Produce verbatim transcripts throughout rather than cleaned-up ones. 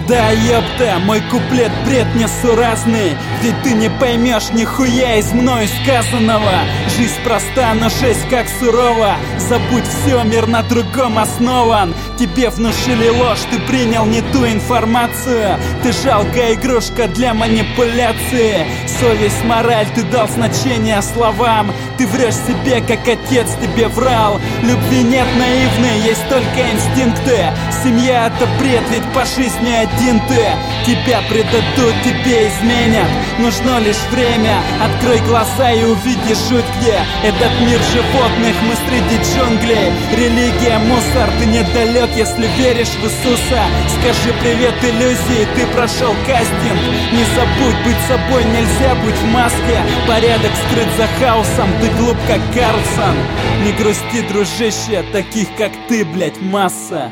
Да, ёпта, мой куплет бред несуразный, ведь ты не поймешь нихуя из мною сказанного. Жизнь проста, но жесть как сурова. Забудь все, мир на другом основан. Тебе внушили ложь, ты принял не ту информацию. Ты жалкая игрушка для манипуляции. Совесть, мораль, ты дал значение словам. Ты врешь себе, как отец тебе врал. Любви нет наивной, есть только инстинкты. Семья это бред, ведь по жизни один ты. Тебя предадут, тебе изменят. Нужно лишь время. Открой глаза и увидишь жуть, где этот мир животных, мы среди джунглей. Религия мусор, ты недалек, если веришь в Иисуса. Скажи привет иллюзии, ты прошел кастинг. Не забудь, быть собой нельзя, быть в маске. Порядок скрыт за хаосом, ты глуп как Карлсон. Не грусти, дружище, таких как ты, блять, масса.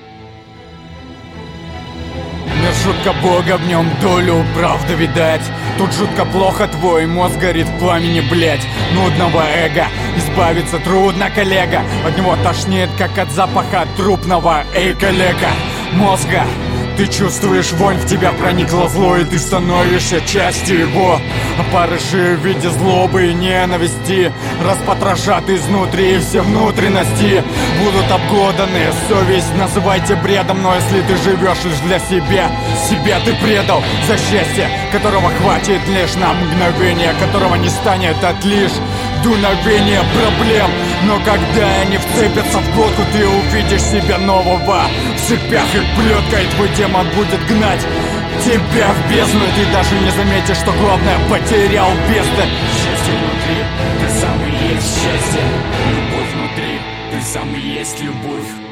Мир жутко Бога, в нем долю правда видать. Тут жутко плохо, твой мозг горит в пламени, блять. Нудного эго избавиться трудно, коллега. От него тошнит, как от запаха трупного. Эй, коллега, мозга, ты чувствуешь вонь, в тебя проникло зло, и ты становишься частью его. А порыши в виде злобы и ненависти распотрошат изнутри, и все внутренности будут обглоданы. Совесть называйте бредом, но если ты живешь лишь для себя, себя ты предал за счастье, которого хватит лишь на мгновение, которого не станет от лишь дуновения проблем. Но когда они вцепятся в глотку, ты увидишь себя нового в цепях и плеткой твой демон будет гнать тебя в бездну, и ты даже не заметишь, что главное потерял бездну. Счастье внутри, ты сам и есть счастье. Любовь внутри, ты сам и есть любовь.